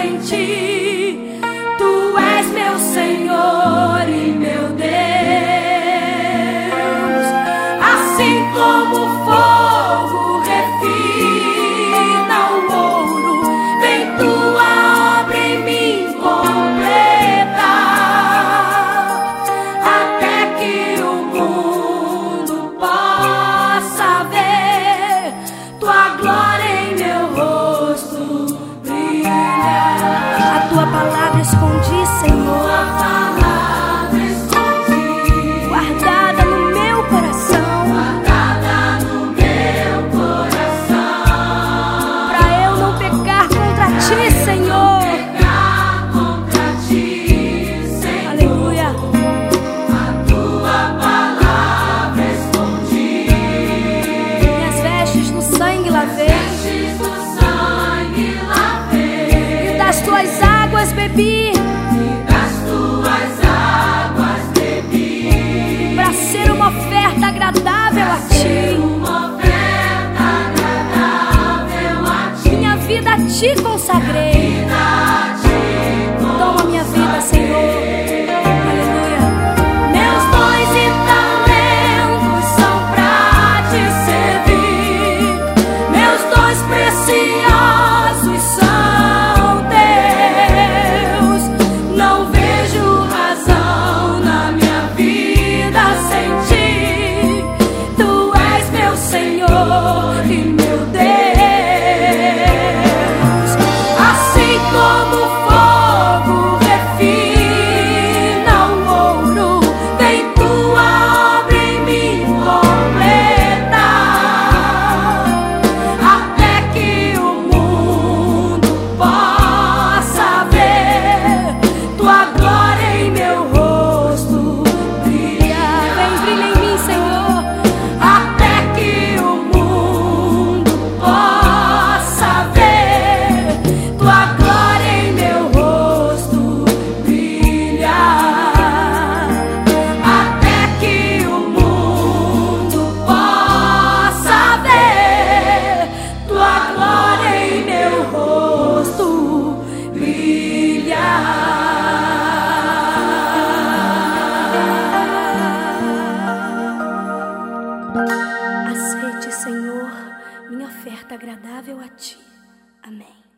sem ti. Tu és meu Senhor e meu Deus. Assim como o fogo refina o ouro, vem tua obra em mim completa, até que o mundo possa ver tua glória em meu rosto brilhar. A tua palavra escondi, Senhor, guardada no meu coração, pra eu não pecar contra ti, Senhor. Aleluia. Minhas vestes no sangue lavei, e das tuas águas bebi, pra ser uma oferta agradável a ti. Minha vida a ti consagrei. Toma minha vida, Senhor. Aleluia. Meus dons e talentos são pra te servir. Meus dons preciosos são teus. Não vejo razão na minha vida sem ti. Tu és meu Senhor e meu Deus. Assim como o fogo refina o ouro, vem tua obra em mim completa, até que o mundo possa ver tua glória em meu rosto brilhar. Vem, brilha em mim, Senhor. Até que o mundo possa ver tua glória em meu rosto brilhar. Até que o mundo possa ver tua glória em meu rosto brilhar. Aceite, Senhor, minha oferta agradável a ti. Amém.